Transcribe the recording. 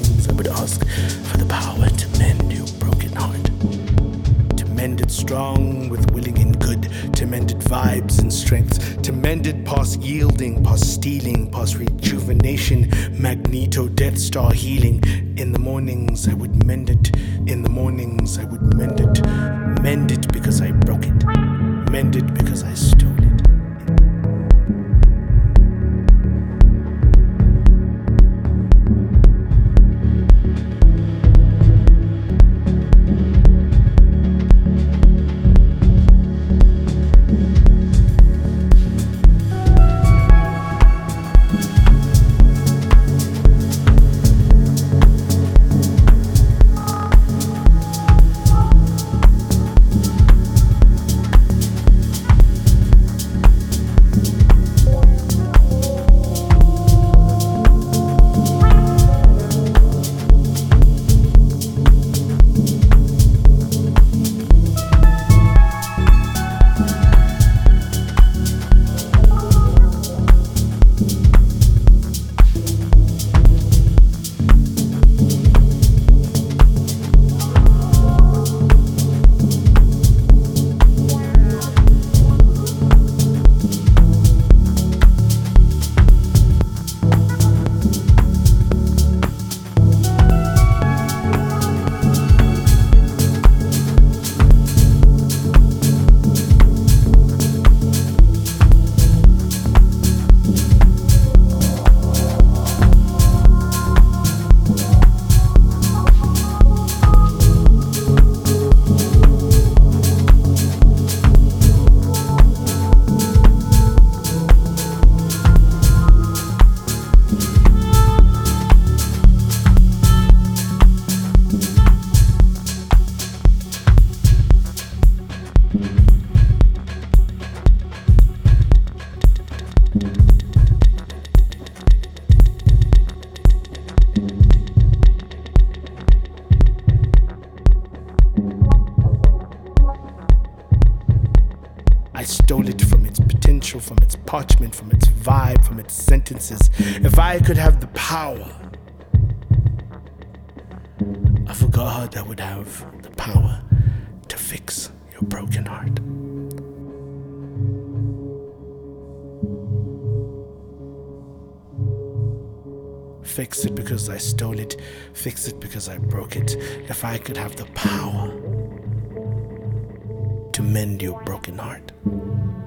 mornings I would ask for the power to mend your broken heart. To mend it strong with willing and good, to mend it vibes and strengths, to mend it past yielding, past stealing, past rejuvenation, Magneto, Death Star healing. In the mornings I would mend it, in the mornings I would mend it because I broke it, mend it because I stole it. I stole it from its potential, from its parchment, from its vibe, from its sentences. If I could have the power of a God, I would have the power to fix your broken heart. Fix it because I stole it. Fix it because I broke it. If I could have the power to mend your broken heart.